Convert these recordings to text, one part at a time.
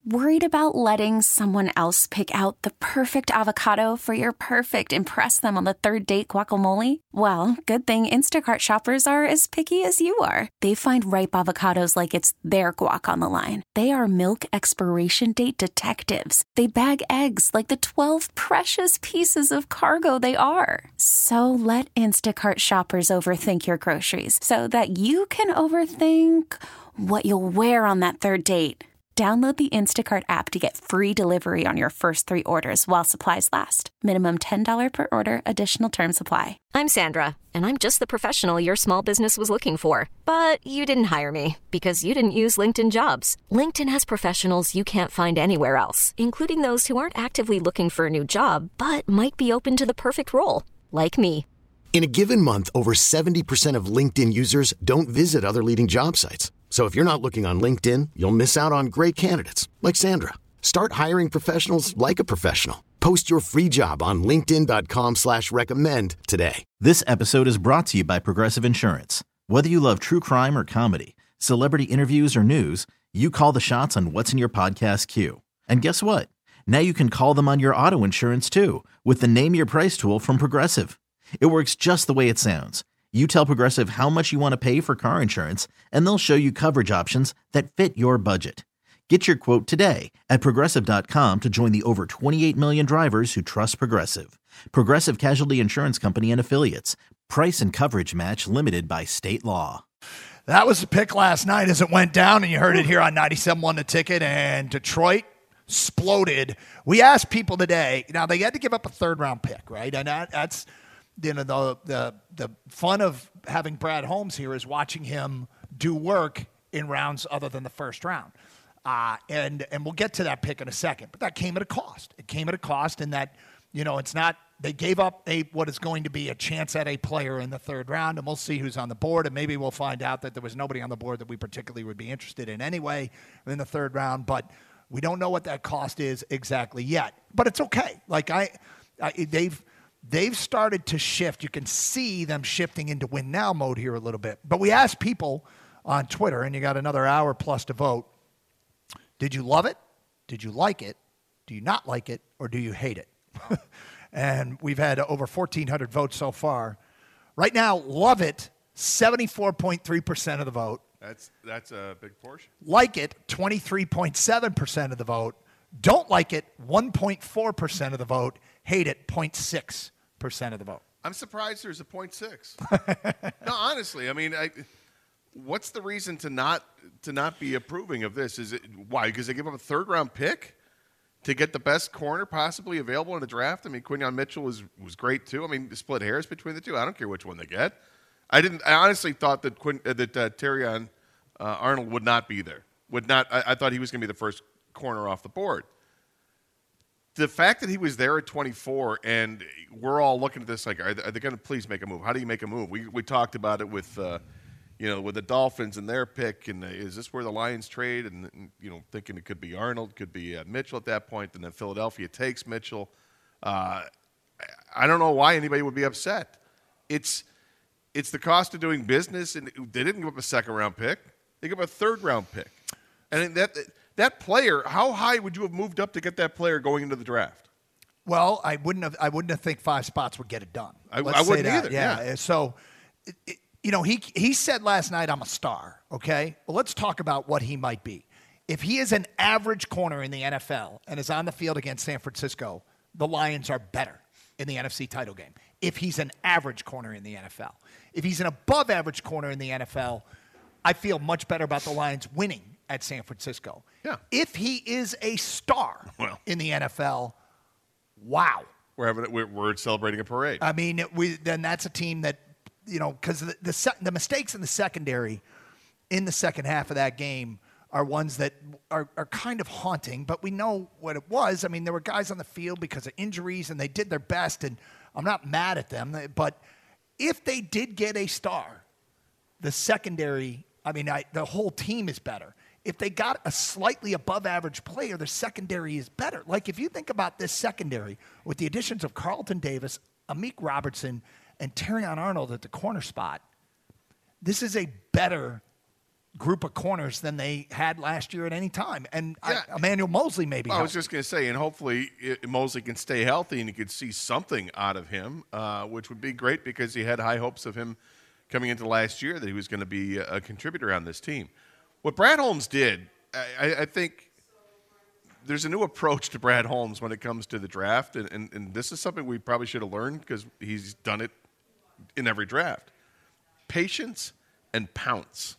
Worried about letting someone else pick out the perfect avocado for your perfect impress them on the third date guacamole? Well, good thing Instacart shoppers are as picky as you are. They find ripe avocados like it's their guac on the line. They are milk expiration date detectives. They bag eggs like the 12 precious pieces of cargo they are. So let Instacart shoppers overthink your groceries so that you can overthink what you'll wear on that third date. Download the Instacart app to get free delivery on your first 3 orders while supplies last. Minimum $10 per order. Additional terms apply. I'm Sandra, and I'm just the professional your small business was looking for. But you didn't hire me because you didn't use LinkedIn Jobs. LinkedIn has professionals you can't find anywhere else, including those who aren't actively looking for a new job, but might be open to the perfect role, like me. In a given month, over 70% of LinkedIn users don't visit other leading job sites. So if you're not looking on LinkedIn, you'll miss out on great candidates like Sandra. Start hiring professionals like a professional. Post your free job on linkedin.com/recommend today. This episode is brought to you by Progressive Insurance. Whether you love true crime or comedy, celebrity interviews or news, you call the shots on what's in your podcast queue. And guess what? Now you can call them on your auto insurance too with the Name Your Price tool from Progressive. It works just the way it sounds. You tell Progressive how much you want to pay for car insurance, and they'll show you coverage options that fit your budget. Get your quote today at Progressive.com to join the over 28 million drivers who trust Progressive. Progressive Casualty Insurance Company and Affiliates. Price and coverage match limited by state law. That was the pick last night as it went down, and you heard it here on 97.1 The Ticket, and Detroit exploded. We asked people today, now they had to give up a third-round pick, right? And that's... You know, the fun of having Brad Holmes here is watching him do work in rounds other than the first round. And we'll get to that pick in a second. But that came at a cost. It came at a cost in that, you know, it's not – they gave up what is going to be a chance at a player in the third round, and we'll see who's on the board. And maybe we'll find out that there was nobody on the board that we particularly would be interested in anyway in the third round. But we don't know what that cost is exactly yet. But it's okay. Like They've started to shift. You can see them shifting into win now mode here a little bit. But we asked people on Twitter, and you got another hour plus to vote. Did you love it? Did you like it? Do you not like it? Or do you hate it? And we've had over 1,400 votes so far. Right now, love it, 74.3% of the vote. That's a big portion. Like it, 23.7% of the vote. Don't like it, 1.4% of the vote. Hate it, 0.6% of the vote. I'm surprised there's a 0.6. No, honestly, I mean, what's the reason to not be approving of this? Is it why? Because they give up a third round pick to get the best corner possibly available in the draft. I mean, Quinyon Mitchell was great too. I mean, split hairs between the two. I don't care which one they get. I honestly thought that Terrion Arnold would not be there. I thought he was going to be the first corner off the board. The fact that he was there at 24 and we're all looking at this like, are they going to please make a move? How do you make a move? We talked about it with, with the Dolphins and their pick, and is this where the Lions trade? And thinking it could be Arnold, could be Mitchell at that point, and then Philadelphia takes Mitchell. I don't know why anybody would be upset. It's the cost of doing business, and they didn't give up a second-round pick. They gave up a third-round pick. And that player, how high would you have moved up to get that player going into the draft? Well, I wouldn't have think 5 spots would get it done. I wouldn't either. Yeah. So, he said last night, I'm a star. Okay. Well, let's talk about what he might be. If he is an average corner in the NFL and is on the field against San Francisco, the Lions are better in the NFC title game. If he's an average corner in the NFL, if he's an above average corner in the NFL, I feel much better about the Lions winning at San Francisco. Yeah. If he is a star in the NFL, wow. We're celebrating a parade. I mean, then that's a team that, because the mistakes in the secondary in the second half of that game are ones that are kind of haunting, but we know what it was. I mean, there were guys on the field because of injuries, and they did their best, and I'm not mad at them. But if they did get a star, the secondary, the whole team is better. If they got a slightly above average player, their secondary is better. Like if you think about this secondary with the additions of Carlton Davis, Amik Robertson, and Terrion Arnold at the corner spot, this is a better group of corners than they had last year at any time. And Emmanuel Mosley maybe. I was just going to say, and hopefully Mosley can stay healthy and you could see something out of him, which would be great because he had high hopes of him coming into last year that he was going to be a contributor on this team. What Brad Holmes did, I think there's a new approach to Brad Holmes when it comes to the draft, and this is something we probably should have learned because he's done it in every draft. Patience and pounce.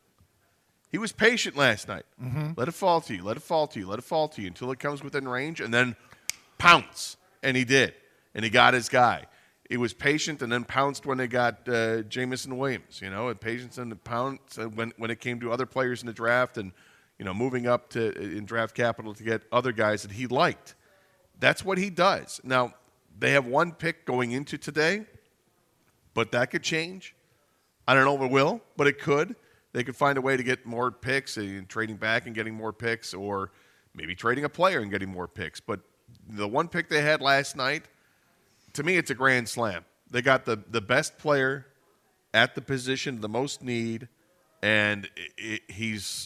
He was patient last night. Mm-hmm. Let it fall to you, let it fall to you, let it fall to you until it comes within range, and then pounce. And he did. And he got his guy. He was patient and then pounced when they got Jamison Williams, and patience and pounce when it came to other players in the draft and, moving up in draft capital to get other guys that he liked. That's what he does. Now, they have one pick going into today, but that could change. I don't know if it will, but it could. They could find a way to get more picks and trading back and getting more picks, or maybe trading a player and getting more picks. But the one pick they had last night, to me, it's a grand slam. They got the best player at the position, the most need, and he's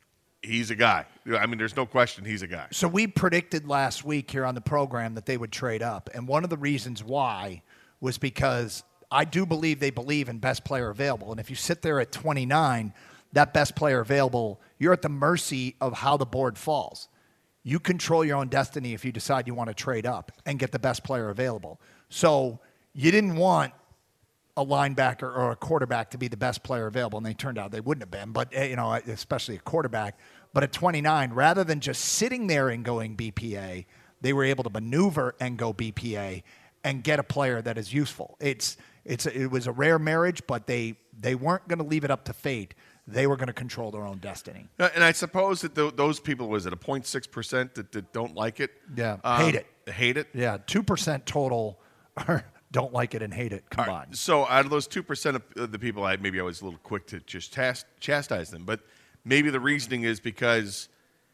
a guy. I mean, there's no question he's a guy. So we predicted last week here on the program that they would trade up, and one of the reasons why was because I do believe they believe in best player available. And if you sit there at 29, that best player available, you're at the mercy of how the board falls. You control your own destiny if you decide you want to trade up and get the best player available. So you didn't want a linebacker or a quarterback to be the best player available, and they turned out they wouldn't have been, but especially a quarterback. But at 29, rather than just sitting there and going BPA, they were able to maneuver and go BPA and get a player that is useful. It was a rare marriage, but they weren't going to leave it up to fate. They were going to control their own destiny. And I suppose that those people, was it a 0.6% that don't like it? Yeah, hate it. Hate it? Yeah, 2% total don't like it and hate it combined. Right. So out of those 2% of the people, maybe I was a little quick to just chastise them, but maybe the reasoning is because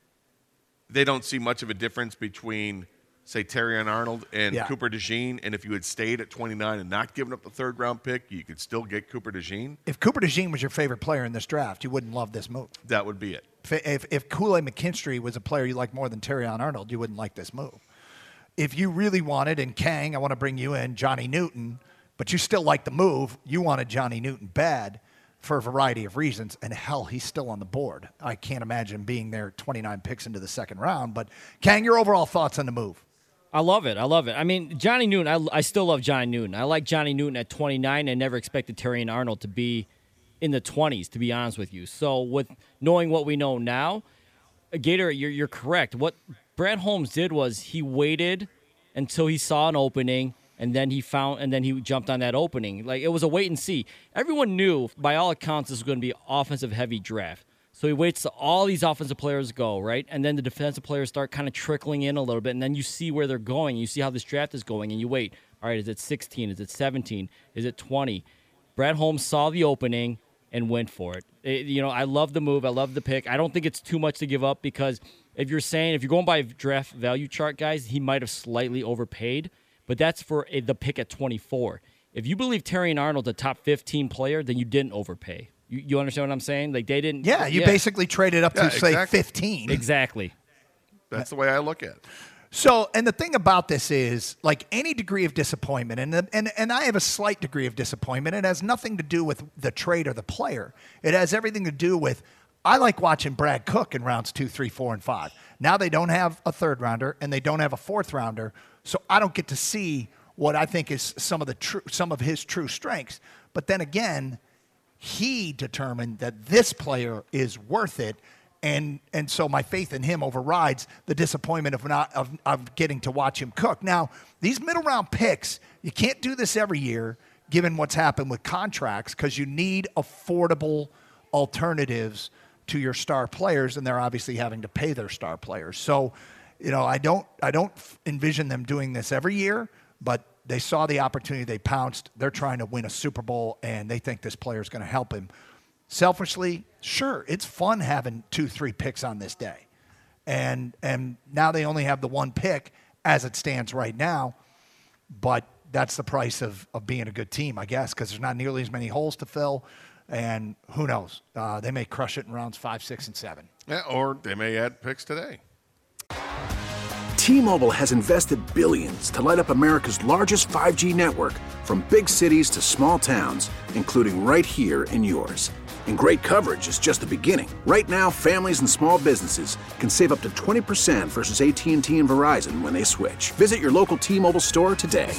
they don't see much of a difference between, say, Terrion Arnold and Cooper DeJean, and if you had stayed at 29 and not given up the third-round pick, you could still get Cooper DeJean. If Cooper DeJean was your favorite player in this draft, you wouldn't love this move. That would be it. If Kool-Aid McKinstry was a player you like more than Terrion Arnold, you wouldn't like this move. If you really wanted, and Kang, I want to bring you in, Johnny Newton, but you still like the move, you wanted Johnny Newton bad for a variety of reasons, and hell, he's still on the board. I can't imagine being there 29 picks into the second round, but Kang, your overall thoughts on the move? I love it. I mean, Johnny Newton, I still love Johnny Newton. I like Johnny Newton at 29. I never expected Terrion Arnold to be in the 20s, to be honest with you. So with knowing what we know now, Gator, you're correct. What Brad Holmes did was he waited until he saw an opening, and then he jumped on that opening. Like, it was a wait and see. Everyone knew, by all accounts, this was going to be an offensive-heavy draft. So he waits till all these offensive players go, right? And then the defensive players start kind of trickling in a little bit, and then you see where they're going. You see how this draft is going, and you wait. All right, is it 16? Is it 17? Is it 20? Brad Holmes saw the opening and went for it. I love the move. I love the pick. I don't think it's too much to give up because if you're going by a draft value chart, guys, he might have slightly overpaid, but that's for the pick at 24. If you believe Terrion Arnold's a top 15 player, then you didn't overpay. You understand what I'm saying? Like, they didn't. Yeah, you basically traded up to, say, 15. Exactly. That's the way I look at it. So, and the thing about this is, like any degree of disappointment, and I have a slight degree of disappointment. It has nothing to do with the trade or the player. It has everything to do with, I like watching Brad Cook in rounds 2, 3, 4, and 5. Now they don't have a third rounder and they don't have a fourth rounder, so I don't get to see what I think is some of his true strengths. But then again, he determined that this player is worth it. And so my faith in him overrides the disappointment of getting to watch him cook. Now, these middle round picks, you can't do this every year, given what's happened with contracts, because you need affordable alternatives to your star players, and they're obviously having to pay their star players. So, I don't envision them doing this every year, but they saw the opportunity, they pounced. They're trying to win a Super Bowl, and they think this player is going to help him. Selfishly, sure, it's fun having 2-3 picks on this day. And now they only have the one pick as it stands right now, but that's the price of being a good team, I guess, because there's not nearly as many holes to fill. And who knows? They may crush it in rounds 5, 6, and 7. Yeah, or they may add picks today. T-Mobile has invested billions to light up America's largest 5G network, from big cities to small towns, including right here in yours. And great coverage is just the beginning. Right now, families and small businesses can save up to 20% versus AT&T and Verizon when they switch. Visit your local T-Mobile store today.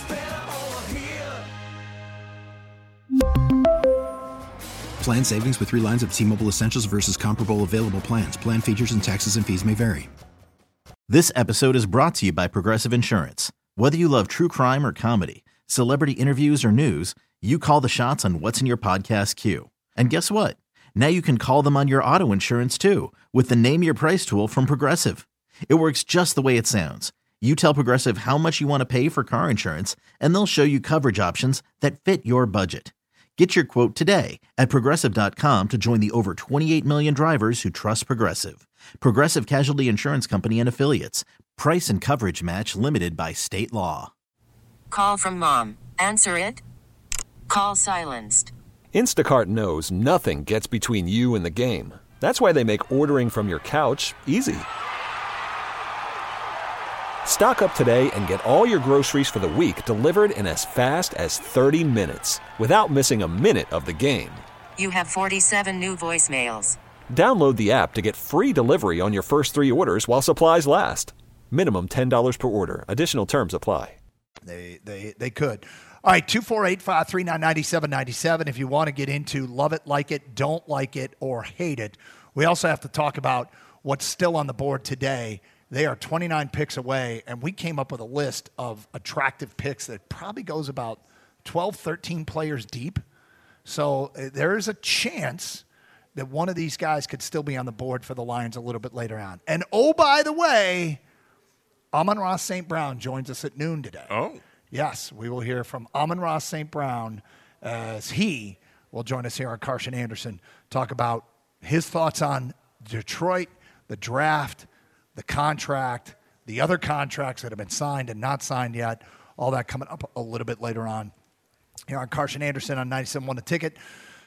Plan savings with 3 lines of T-Mobile Essentials versus comparable available plans. Plan features and taxes and fees may vary. This episode is brought to you by Progressive Insurance. Whether you love true crime or comedy, celebrity interviews or news, you call the shots on what's in your podcast queue. And guess what? Now you can call them on your auto insurance too with the Name Your Price tool from Progressive. It works just the way it sounds. You tell Progressive how much you want to pay for car insurance, and they'll show you coverage options that fit your budget. Get your quote today at Progressive.com to join the over 28 million drivers who trust Progressive. Progressive Casualty Insurance Company and Affiliates. Price and coverage match limited by state law. Call from mom. Answer it. Call silenced. Instacart knows nothing gets between you and the game. That's why they make ordering from your couch easy. Stock up today and get all your groceries for the week delivered in as fast as 30 minutes without missing a minute of the game. You have 47 new voicemails. Download the app to get free delivery on your first 3 orders while supplies last. Minimum $10 per order. Additional terms apply. They could. All right, 248-539-9797 if you want to get into love it, like it, don't like it, or hate it. We also have to talk about what's still on the board today. They are 29 picks away, and we came up with a list of attractive picks that probably goes about 12, 13 players deep. So there is a chance that one of these guys could still be on the board for the Lions a little bit later on. And, oh, by the way, Amon-Ra St. Brown joins us at noon today. Oh. Yes, we will hear from Amon-Ra St. Brown as he will join us here on Carson Anderson, talk about his thoughts on Detroit, the draft, the contract, the other contracts that have been signed and not signed yet, all that coming up a little bit later on here on Carson Anderson on 97.1 The Ticket.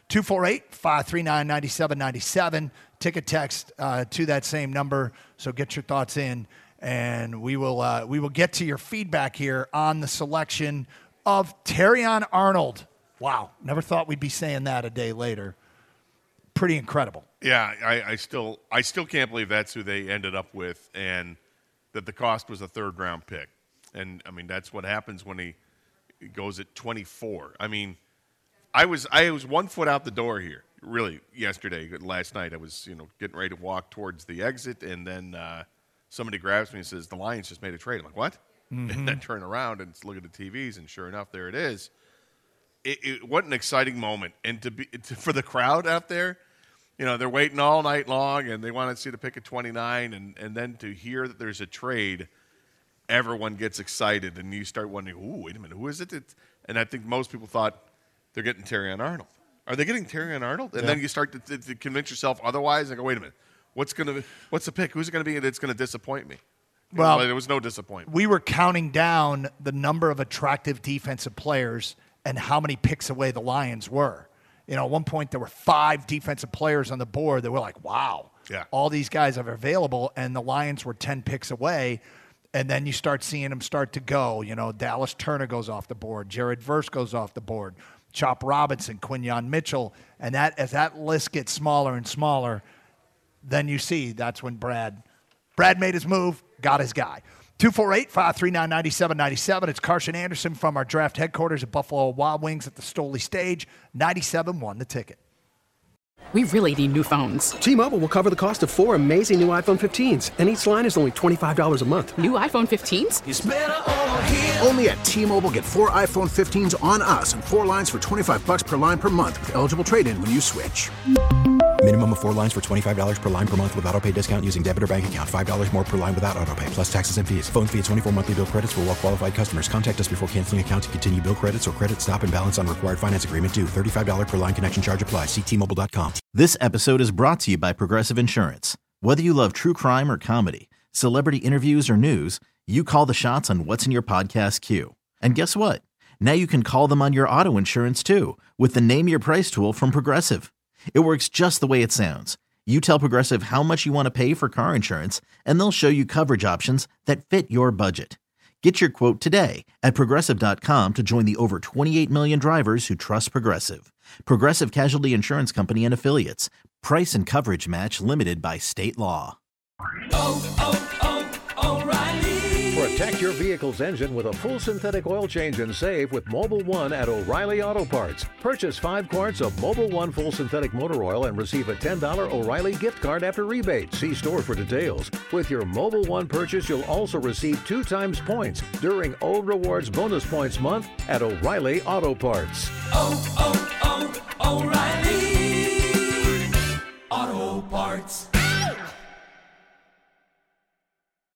248-539-9797. Ticket text to that same number, so get your thoughts in, and we will get to your feedback here on the selection of Terrion Arnold. Wow, never thought we'd be saying that a day later. Pretty incredible. Yeah, I still can't believe that's who they ended up with, and that the cost was a third-round pick. And, I mean, that's what happens when he goes at 24. I mean, I was 1 foot out the door here, really, last night. I was, getting ready to walk towards the exit, and then somebody grabs me and says, the Lions just made a trade. I'm like, what? Mm-hmm. And then turn around and look at the TVs, and sure enough, there it is. What an exciting moment. And for the crowd out there, they're waiting all night long, and they want to see the pick at 29, and then to hear that there's a trade, everyone gets excited, and you start wondering, ooh, wait a minute, who is it? And I think most people thought they're getting Terrion Arnold. Are they getting Terrion Arnold? And then you start to convince yourself otherwise, and go, wait a minute, what's the pick? Who's it going to be that's going to disappoint me? Well, there was no disappointment. We were counting down the number of attractive defensive players and how many picks away the Lions were. At one point there were 5 defensive players on the board that were like, wow, all these guys are available, and the Lions were 10 picks away. And then you start seeing them start to go. Dallas Turner goes off the board. Jared Verse goes off the board. Chop Robinson, Quinyon Mitchell. And as that list gets smaller and smaller, then you see that's when Brad made his move, got his guy. 248-539-9797. It's Carson Anderson from our draft headquarters at Buffalo Wild Wings at the Stoley Stage. 97.1 The Ticket. We really need new phones. T-Mobile will cover the cost of 4 amazing new iPhone 15s, and each line is only $25 a month. New iPhone 15s? It's better over here. Only at T-Mobile, get 4 iPhone 15s on us and 4 lines for $25 per line per month with eligible trade-in when you switch. Minimum of 4 lines for $25 per line per month with autopay discount using debit or bank account. $5 more per line without autopay, plus taxes and fees. Phone fee at 24 monthly bill credits for well-qualified customers. Contact us before canceling account to continue bill credits or credit stop and balance on required finance agreement due. $35 per line connection charge applies. See T-Mobile.com. This episode is brought to you by Progressive Insurance. Whether you love true crime or comedy, celebrity interviews or news, you call the shots on what's in your podcast queue. And guess what? Now you can call them on your auto insurance too with the Name Your Price tool from Progressive. It works just the way it sounds. You tell Progressive how much you want to pay for car insurance, and they'll show you coverage options that fit your budget. Get your quote today at Progressive.com to join the over 28 million drivers who trust Progressive. Progressive Casualty Insurance Company and Affiliates. Price and coverage match limited by state law. O'Reilly. Protect your vehicle's engine with a full synthetic oil change and save with Mobil 1 at O'Reilly Auto Parts. Purchase 5 quarts of Mobil 1 full synthetic motor oil and receive a $10 O'Reilly gift card after rebate. See store for details. With your Mobil 1 purchase, you'll also receive 2 times points during O Rewards Bonus Points Month at O'Reilly Auto Parts. O'Reilly Auto Parts.